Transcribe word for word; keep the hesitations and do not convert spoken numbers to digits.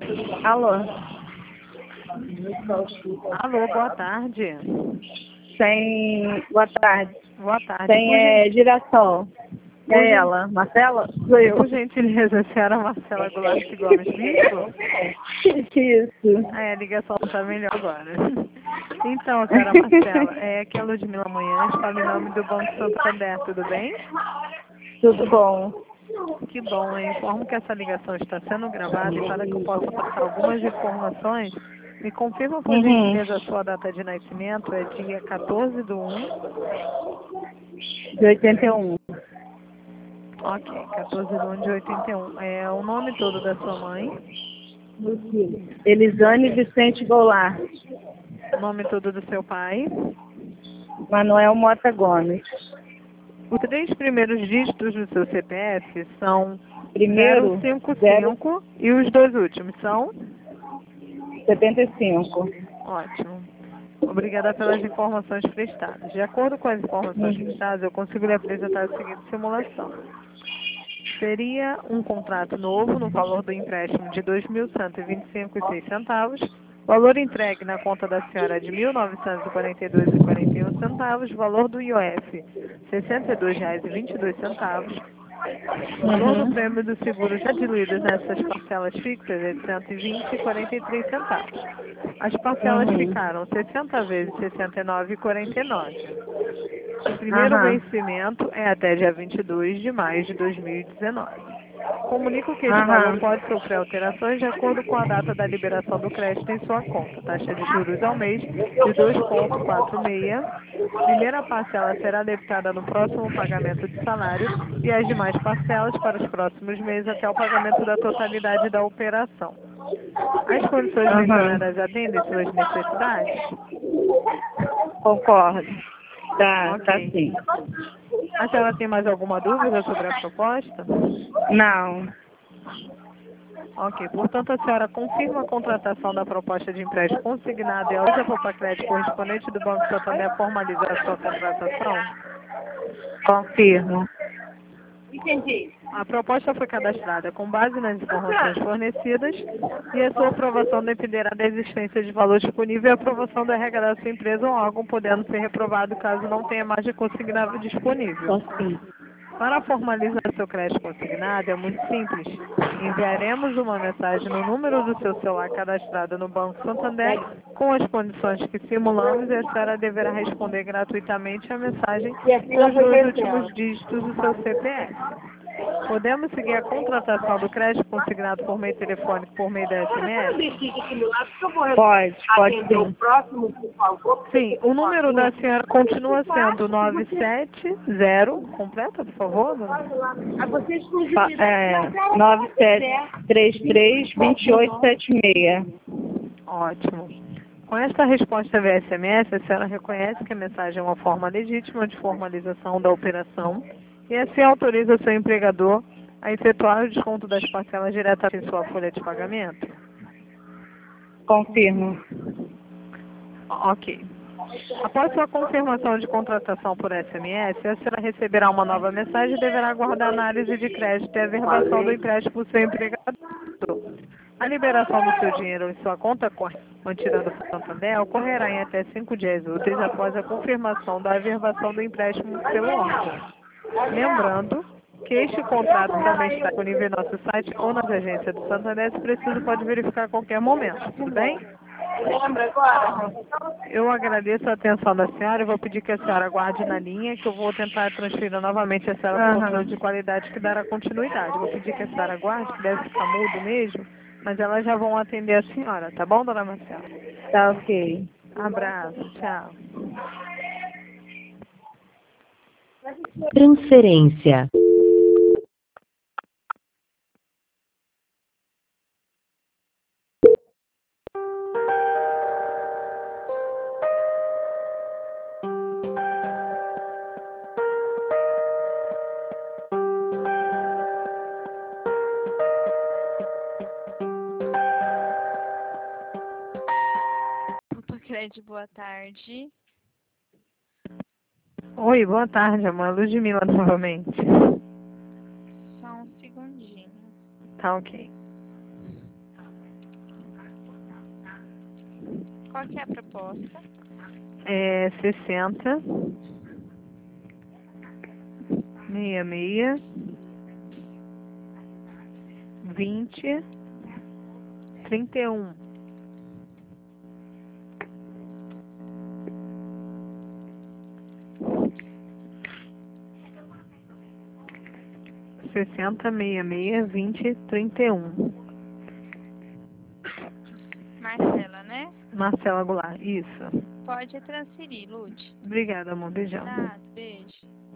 Alô? Alô, boa tarde. Tem. Boa tarde. Boa tarde. Tem Por, é, gen- direção. por É gen- ela. Marcela? Sou eu. por gentileza, a senhora Marcela Goulart Gomes Bispo? Isso. Ah, a ligação está melhor agora. Então, senhora Marcela, é aqui é a Ludmila Manhães, fala em nome do Banco Santander, tudo bem? Tudo bom? Que bom, eu informo que essa ligação está sendo gravada e para que eu possa passar algumas informações, me confirma por Uhum. gentileza a sua data de nascimento, é dia quatorze do um. De oitenta e um. Ok, quatorze de um de oitenta e um. É o nome todo da sua mãe, Elisane Vicente Goulart. o nome todo do seu pai, Manuel Mota Gomes. os três primeiros dígitos do seu C P F são zero Primeiro, cinco zero cinco e os dois últimos são? setenta e cinco. Ótimo. Obrigada pelas informações prestadas. De acordo com as informações Uhum. prestadas, eu consigo lhe apresentar a seguinte simulação. Seria um contrato novo no valor do empréstimo de dois mil cento e vinte e cinco reais e seis centavos, valor entregue na conta da senhora é de mil novecentos e quarenta e dois reais e quarenta e um centavos, valor do I O F sessenta e dois reais e vinte e dois centavos, valor do Uhum. prêmio do seguro já diluído nessas parcelas fixas é de cento e vinte reais e quarenta e três centavos. As parcelas Uhum. ficaram sessenta vezes sessenta e nove reais e quarenta e nove centavos. O primeiro Aham. vencimento é até dia vinte e dois de maio de dois mil e dezenove. Comunico que este valor Aham. pode sofrer alterações de acordo com a data da liberação do crédito em sua conta. Taxa de juros ao mês de dois vírgula quarenta e seis. Primeira parcela será debitada no próximo pagamento de salário e as demais parcelas para os próximos meses até o pagamento da totalidade da operação. As condições Aham. mencionadas atendem suas necessidades? Concordo. Tá, tá Ok. sim. A senhora tem mais alguma dúvida sobre a proposta? Não. Ok, portanto, a senhora confirma a contratação da proposta de empréstimo consignado e a usa Papacred correspondente do Banco Santander formalizar a sua contratação? Confirmo. A proposta foi cadastrada com base nas informações fornecidas e a sua aprovação dependerá da existência de valor disponível e a aprovação do R H da sua empresa ou órgão, podendo ser reprovado caso não tenha margem consignável disponível. Confirmo. Para formalizar seu crédito consignado é muito simples. Enviaremos uma mensagem no número do seu celular cadastrado no Banco Santander com as condições que simulamos e a senhora deverá responder gratuitamente a mensagem com os dois últimos dígitos do seu C P F. Podemos seguir a contratação do crédito consignado por meio telefônico por meio da S M S? Pode, pode sim. Sim, o número da senhora continua sendo nove sete zero, completa, por favor, dona? Fa- É, nove sete três três, dois oito sete seis. Ótimo. Com esta resposta via S M S, a senhora reconhece que a mensagem é uma forma legítima de formalização da operação e assim autoriza o seu empregador a efetuar o desconto das parcelas diretamente em sua folha de pagamento? Confirmo. Ok. Após sua confirmação de contratação por S M S, a senhora receberá uma nova mensagem e deverá aguardar a análise de crédito e a verbação do empréstimo do seu empregador. A liberação do seu dinheiro em sua conta corrente mantida no Santander ocorrerá em até cinco dias úteis após a confirmação da averbação do empréstimo pelo órgão. Lembrando que este contrato também está disponível em nosso site ou nas agências do Santander, se preciso pode verificar a qualquer momento, tudo bem? Eu agradeço a atenção da senhora e vou pedir que a senhora aguarde na linha, que eu vou tentar transferir novamente a senhora para o controle Aham. de qualidade que dará continuidade. Vou pedir que a senhora aguarde, que deve ficar mudo mesmo, mas elas já vão atender a senhora, tá bom, dona Marcela? Tá ok. Abraço, tchau. Transferência. Papacred, boa tarde. Oi, boa tarde, amor. Ludmila novamente. Só um segundinho. Tá ok. Qual que é a proposta? É sessenta, meia meia, vinte, trinta e um. Sessenta, meia meia, vinte, trinta e um. Marcela, né? Marcela Goulart, isso. Pode transferir, Lute. Obrigada, amor. Beijão. Nada, beijo.